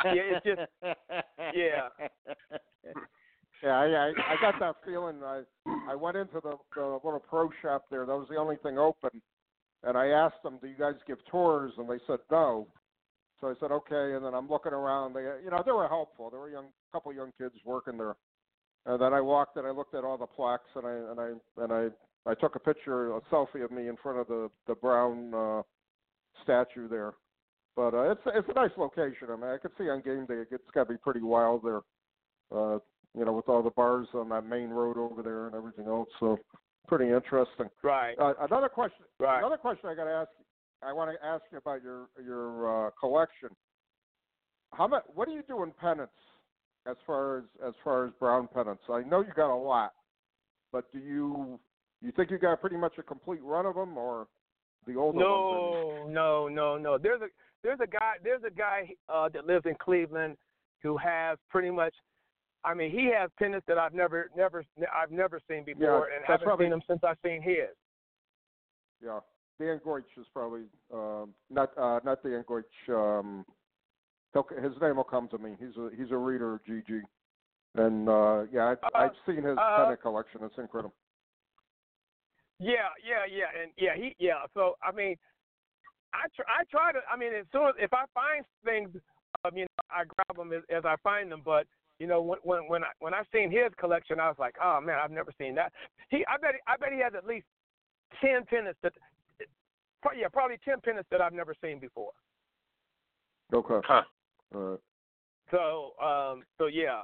yeah. Yeah, I got that feeling. I went into the little pro shop there. That was the only thing open, and I asked them, "Do you guys give tours?" And they said no. So I said, "Okay." And then I'm looking around. They were helpful. There were a couple young kids working there. And then I walked and I looked at all the plaques, and I took a picture, a selfie of me in front of the Brown statue there. But it's a nice location. I mean, I could see on game day it's got to be pretty wild there. With all the bars on that main road over there and everything else. So pretty interesting. Right. Another question. Right. Another question I got to ask. I want to ask you about your collection. What do you do in pennants as far as Brown pennants? I know you got a lot, but do you think you got pretty much a complete run of them, or the older ones? No. There's a guy that lives in Cleveland who has pretty much. I mean, he has pennants that I've never seen before, and haven't seen them since I've seen his. Yeah, Dan Goich is probably not Dan Goich. His name will come to me. He's a reader of GG, and I've seen his pennant collection. It's incredible. Yeah. So I mean, I try to. I mean, as soon as if I find things, I grab them as I find them. But when I seen his collection, I was like, oh man, I've never seen that. I bet he has at least 10 pennants probably 10 pennants that I've never seen before. Okay. Huh. All right. So yeah.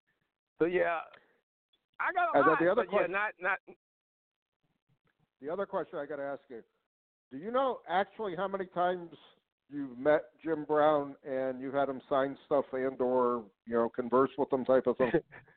I got a lot. The other question, not. The other question I got to ask you: do you know actually how many times you've met Jim Brown and you've had him sign stuff and/or converse with him type of thing?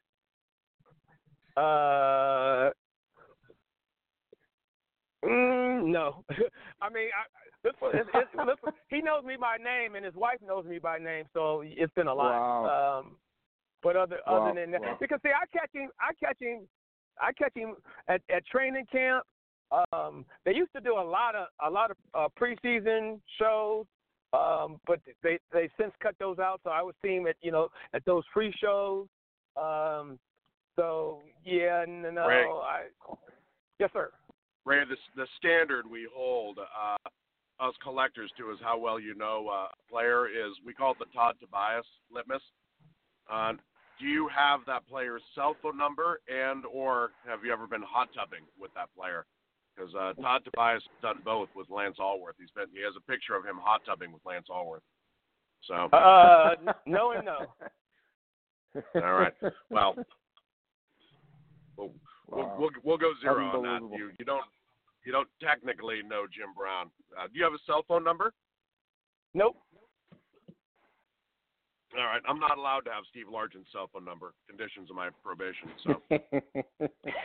No. I mean, he knows me by name, and his wife knows me by name, so it's been a lot. Wow. But other than that, because see, I catch him at training camp. They used to do a lot of preseason shows, but they since cut those out. So I would see him at those free shows. So yeah, no, Ray. Yes, sir. Ray, the standard we hold us collectors to is how well you know a player is. We call it the Todd Tobias litmus. Do you have that player's cell phone number, and or have you ever been hot tubbing with that player? Because Todd Tobias has done both with Lance Allworth. He has a picture of him hot tubbing with Lance Allworth. So no and no. All right. Well, we'll go zero on that. You don't technically know Jim Brown. Do you have a cell phone number? Nope. All right. I'm not allowed to have Steve Largent's cell phone number. Conditions of my probation. So.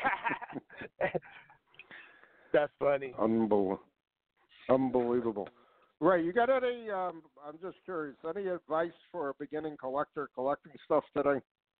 That's funny. Unbelievable. Ray, you got any, I'm just curious, any advice for a beginning collector collecting stuff today?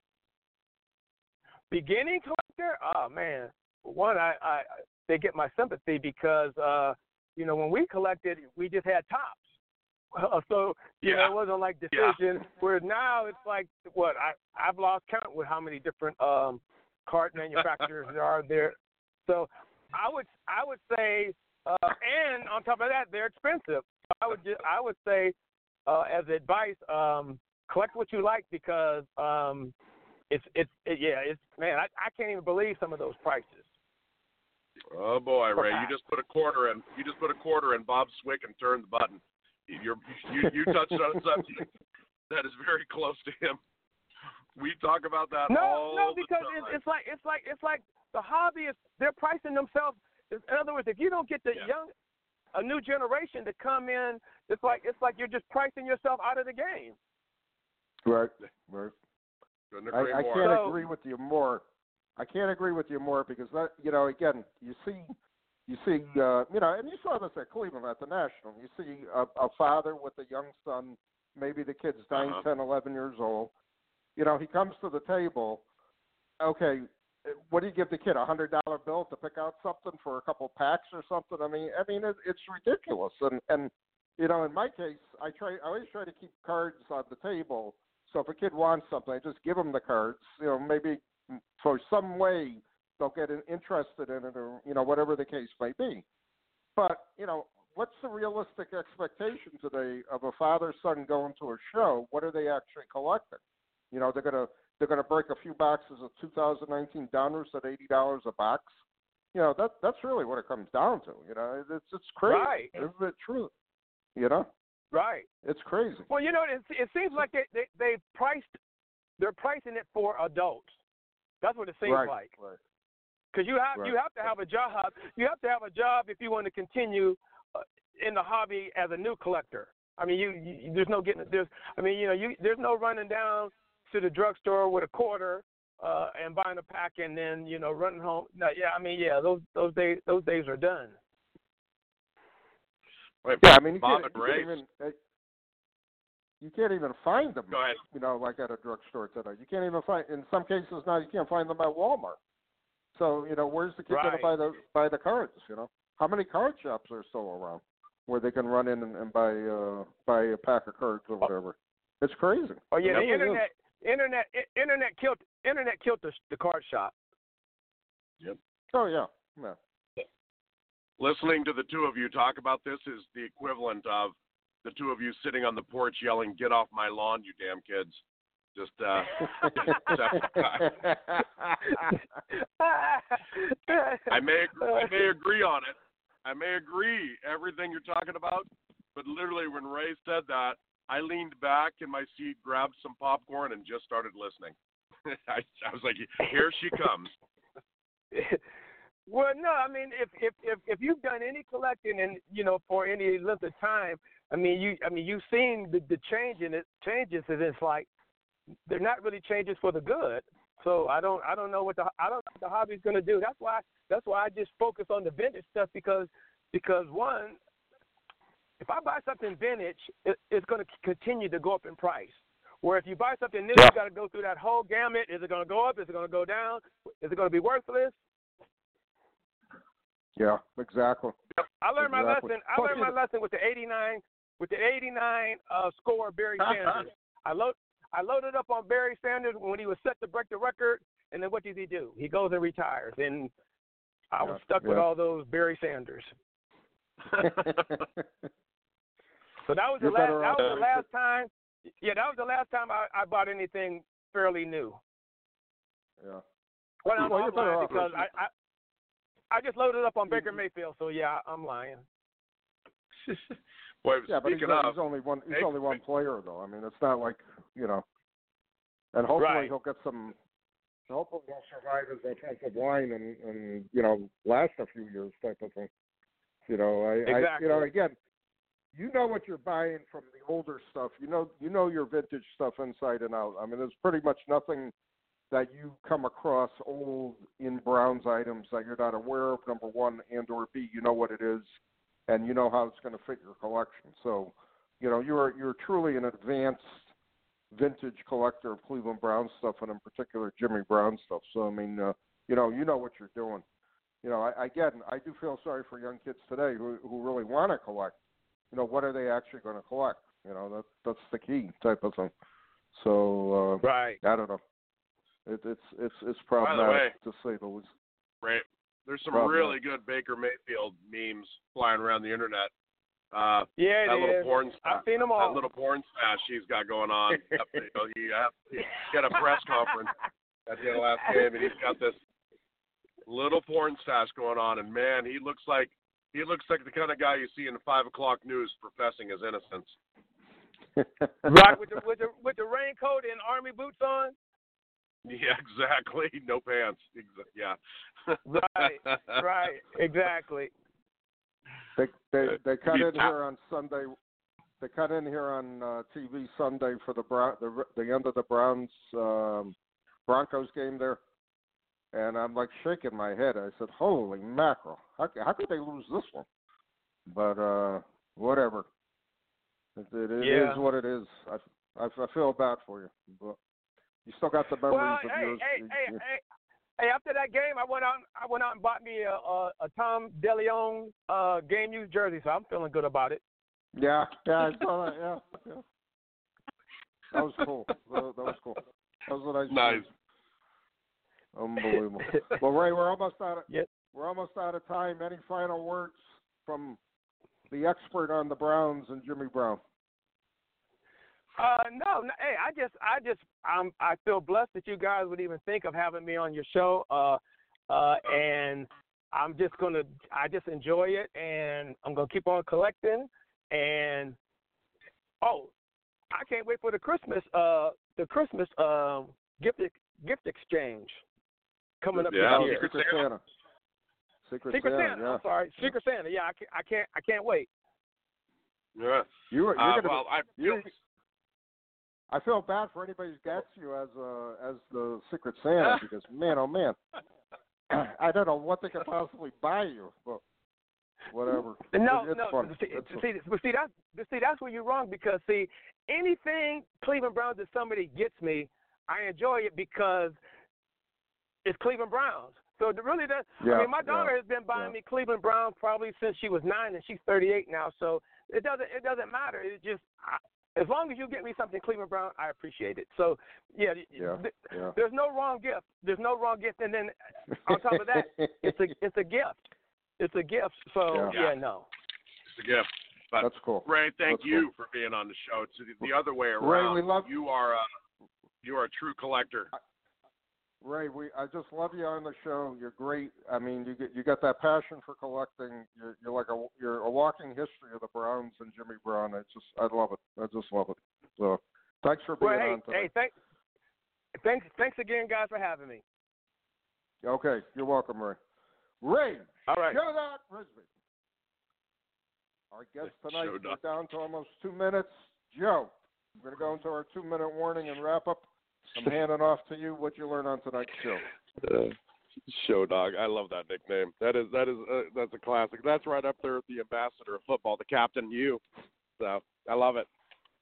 Beginning collector? Oh, man. One, they get my sympathy because, when we collected, we just had tops. So, it wasn't like decision. Where now it's like, I've lost count with how many different card manufacturers there are there. So I would say, and on top of that, they're expensive. I would say, as advice, collect what you like because it's man, I can't even believe some of those prices. Oh boy, Ray, you just put a quarter in. You just put a quarter in Bob Swick and turned the button. You touched on something that is very close to him. We talk about that all the because time. it's like the hobbyists, they're pricing themselves. In other words, if you don't get a new generation to come in, it's like you're just pricing yourself out of the game. Right. Couldn't agree more. I can't agree with you more. I can't agree with you more because that, again, you see, and you saw this at Cleveland at the National. You see a father with a young son, maybe the kid's 9, 10, 11 years old. He comes to the table. Okay, what do you give the kid? $100 bill to pick out something for a couple packs or something? I mean, it's ridiculous. And in my case, I always try to keep cards on the table. So if a kid wants something, I just give them the cards. Maybe for some way they'll get interested in it, or whatever the case may be. But what's the realistic expectation today of a father-son going to a show? What are they actually collecting? They're gonna break a few boxes of 2019 Downers at $80 a box. That's really what it comes down to. It's crazy. Right. Isn't it true? Right. It's crazy. Well, it seems like they're pricing it for adults. That's what it seems like. Right. Because you have to have a job. You have to have a job if you want to continue in the hobby as a new collector. I mean, there's no there's no running down to the drugstore with a quarter and buying a pack and then running home. No, those days are done. Wait, yeah, you can't even find them. Go ahead. Like at a drugstore today. You can't even find. In some cases now, you can't find them at Walmart. So where's the kid going to buy the cards? How many card shops are still around where they can run in and buy a pack of cards or whatever? It's crazy. Oh yeah, the internet killed the card shop. Yep. Oh yeah. Listening to the two of you talk about this is the equivalent of the two of you sitting on the porch yelling, "Get off my lawn, you damn kids!" Just I may agree on it. I may agree everything you're talking about, but literally when Ray said that, I leaned back in my seat, grabbed some popcorn, and just started listening. I was like, "Here she comes." Well, no, I mean, if you've done any collecting and for any length of time, you've seen the changes, and it's like they're not really changes for the good. So I don't know what the hobby's going to do. That's why I just focus on the vintage stuff because one, if I buy something vintage, it's going to continue to go up in price. Where if you buy something new, you got to go through that whole gamut. Is it going to go up? Is it going to go down? Is it going to be worthless? Yeah, exactly. I learned my lesson. I learned my lesson with the '89 score Barry Sanders. I loaded up on Barry Sanders when he was set to break the record, and then what did he do? He goes and retires, and I was stuck with all those Barry Sanders. So that was the last time. Yeah, that was the last time I bought anything fairly new. Yeah. Well, I'm lying because I just loaded up on Baker Mayfield, so yeah, I'm lying. Boy, yeah, but he's only one player though. I mean, it's not like and hopefully he'll get some. Hopefully he'll survive his offensive line and last a few years type of thing. Exactly. Again, you know what you're buying from the older stuff. You know your vintage stuff inside and out. I mean, there's pretty much nothing that you come across old in Browns items that you're not aware of, number one, and or B, you know what it is, and you know how it's going to fit your collection. So, you're truly an advanced vintage collector of Cleveland Browns stuff, and in particular Jimmy Brown stuff. So, I mean, you know what you're doing. I do feel sorry for young kids today who really want to collect. What are they actually going to collect? That's the key type of thing. So, I don't know. It's problematic to say the least. Right. There's some really good Baker Mayfield memes flying around the internet. That little porn I've seen them all. That little porn stash he's got going on. He had a press conference at the end of the last game, and he's got this little porn stash going on. And man, he looks like the kind of guy you see in the 5 o'clock news professing his innocence. Right, with the raincoat and army boots on. Yeah, exactly. No pants. Yeah. Right. Exactly. They cut in here on Sunday. They cut in here on TV Sunday for the end of the Browns Broncos game there, And I'm like shaking my head. I said, "Holy mackerel! How could they lose this one?" But whatever. It is what it is. I feel bad for you, but you still got the memories of yours. Hey! After that game, I went out and bought me a Tom DeLeon game used jersey, so I'm feeling good about it. Yeah, I saw that. Yeah. That was cool. That was cool. That was a nice. Game. Unbelievable. Well, Ray, we're almost out of time. Any final words from the expert on the Browns and Jimmy Brown? No. Hey, I feel blessed that you guys would even think of having me on your show. And I just enjoy it, and I'm gonna keep on collecting. And I can't wait for the Christmas gift exchange coming up this year. Secret Santa. Secret Santa. Yeah. I'm sorry, Secret Santa. Yeah, I can't wait. Yeah. I feel bad for anybody who gets you as the Secret Santa because man, oh man, I don't know what they could possibly buy you, but whatever. No. Fun. See, that's where you're wrong because anything Cleveland Browns that somebody gets me, I enjoy it because it's Cleveland Browns. So it really does. I mean, my daughter has been buying me Cleveland Browns probably since she was 9, and she's 38 now. So it doesn't matter. It just as long as you get me something Cleveland Brown, I appreciate it. So there's no wrong gift. There's no wrong gift, and then on top of that, it's a gift. It's a gift. So no. It's a gift. But that's cool. Ray, thank you for being on the show. It's the other way around. Ray, we love you. Are a true collector. Ray, I just love you on the show. You're great. I mean, you got that passion for collecting. You're a walking history of the Browns and Jimmy Brown. I love it. I just love it. So, thanks for being on today. Hey, thanks again, guys, for having me. Okay, you're welcome, Ray. Ray, all right. Show that Brisbane. Our guest tonight, we're down to almost 2 minutes. Joe, we're going to go into our 2-minute warning and wrap up. I'm handing off to you what you learned on tonight's show. Show Dog. I love that nickname. That's a classic. That's right up there with the ambassador of football, the Captain U. So I love it.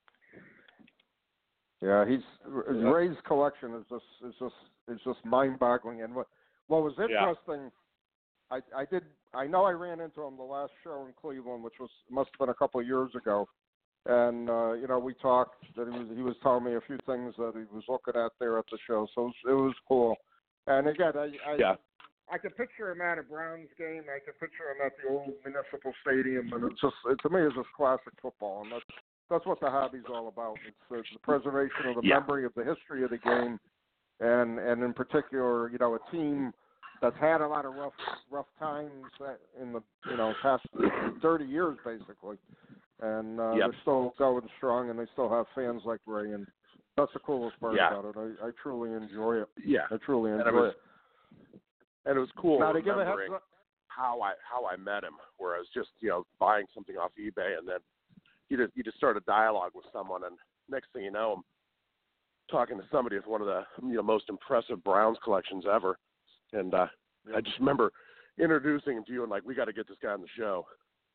Yeah, Ray's collection is just mind-boggling. And what was interesting, I know I ran into him the last show in Cleveland, which must have been a couple of years ago. And we talked. That he was telling me a few things that he was looking at there at the show, so it was cool. And again, I could picture him at a Browns game. I could picture him at the old Municipal Stadium, and to me, it's just classic football, and that's what the hobby's all about. It's the preservation of the memory of the history of the game, and in particular, a team that's had a lot of rough times in the past 30 years, basically. And they're still going strong, and they still have fans like Ray, and that's the coolest part about it. I truly enjoy it. Yeah, I truly enjoy it. And it was cool now, to remembering give a heads up, how I met him, where I was just buying something off eBay, and then you just start a dialogue with someone, and next thing you know, I'm talking to somebody with one of the most impressive Browns collections ever, and I just remember introducing him to you and we got to get this guy on the show.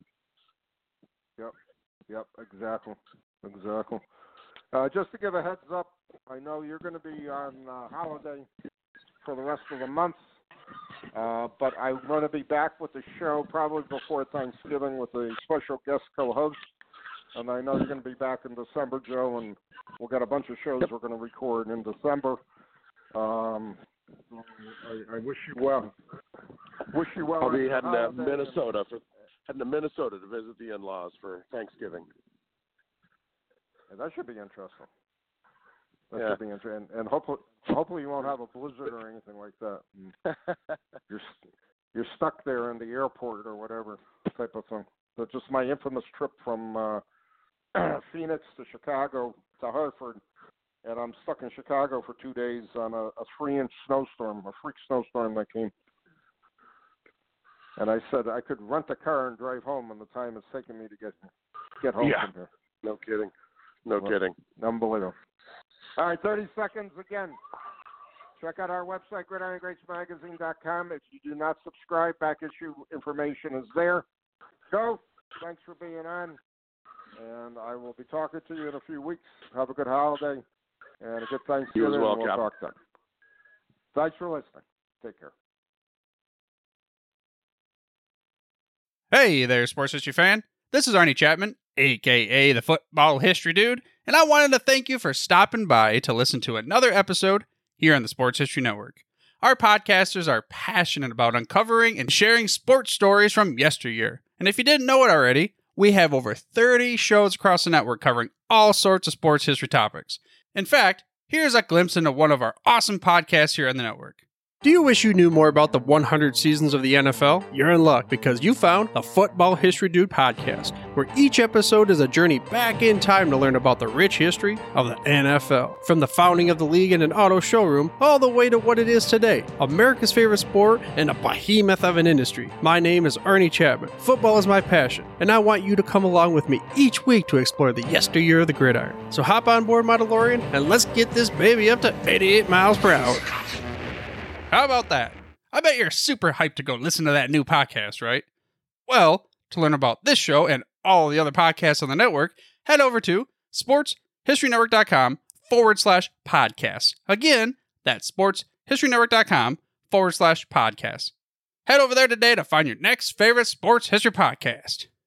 Yep, exactly. Just to give a heads up, I know you're going to be on holiday for the rest of the month, but I'm going to be back with the show probably before Thanksgiving with a special guest co-host, and I know you're going to be back in December, Joe, and we've got a bunch of shows we're going to record in December. I wish you well. I'll be heading to Minnesota to visit the in-laws for Thanksgiving. Yeah, that should be interesting. Should be interesting, and hopefully you won't have a blizzard or anything like that. You're stuck there in the airport or whatever type of thing. But just my infamous trip from Phoenix to Chicago to Hartford, and I'm stuck in Chicago for 2 days on a 3-inch snowstorm, a freak snowstorm that came. And I said I could rent a car and drive home in the time it's taken me to get home from here. No kidding. No kidding. Unbelievable. All right, 30 seconds again. check out our website, gridirongreatsmagazine.com. If you do not subscribe, back issue information is there. Joe, thanks for being on, and I will be talking to you in a few weeks. Have a good holiday and a good Thanksgiving. You as well, and we'll talk then. Thanks for listening. Take care. Hey there, sports history fan. This is Arnie Chapman, a.k.a. the Football History Dude, and I wanted to thank you for stopping by to listen to another episode here on the Sports History Network. Our podcasters are passionate about uncovering and sharing sports stories from yesteryear. And if you didn't know it already, we have over 30 shows across the network covering all sorts of sports history topics. In fact, here's a glimpse into one of our awesome podcasts here on the network. Do you wish you knew more about the 100 seasons of the NFL? You're in luck because you found the Football History Dude podcast, where each episode is a journey back in time to learn about the rich history of the NFL. From the founding of the league in an auto showroom, all the way to what it is today, America's favorite sport and a behemoth of an industry. My name is Arnie Chapman. Football is my passion, and I want you to come along with me each week to explore the yesteryear of the gridiron. So hop on board my DeLorean, and let's get this baby up to 88 miles per hour. How about that? I bet you're super hyped to go listen to that new podcast, right? Well, to learn about this show and all the other podcasts on the network, head over to sportshistorynetwork.com/podcasts. Again, that's sportshistorynetwork.com/podcasts. Head over there today to find your next favorite sports history podcast.